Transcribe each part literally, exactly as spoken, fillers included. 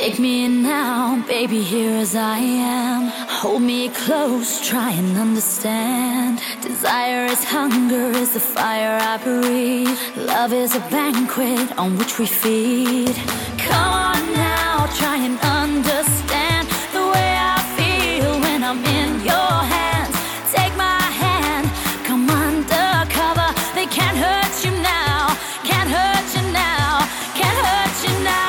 Take me in now, baby, here as I am. Hold me close, try and understand. Desire is hunger, is the fire I breathe. Love is a banquet on which we feed. Come on now, try and understand the way I feel when I'm in your hands. Take my hand, come undercover. They can't hurt you now, can't hurt you now, can't hurt you now.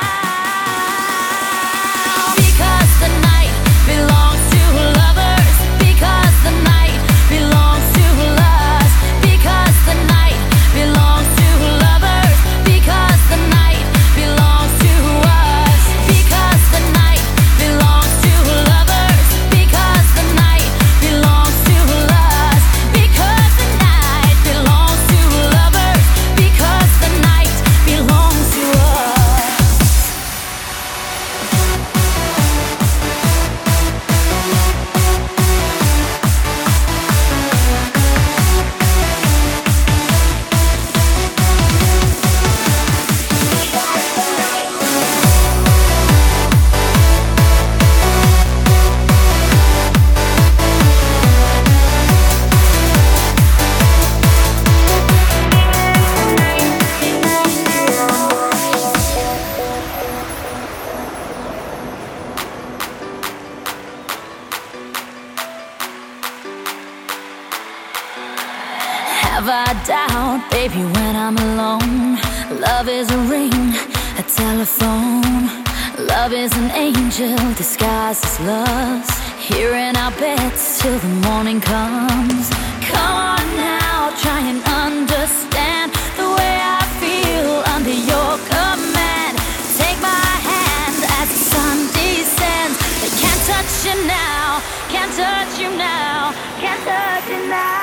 Have I doubt, baby, when I'm alone? Love is a ring, a telephone. Love is an angel disguised as lust, here in our beds till the morning comes. Come on now, try and understand the way I feel under your command. Take my hand as the sun descends. They can't touch you now, can't touch you now, can't touch you now.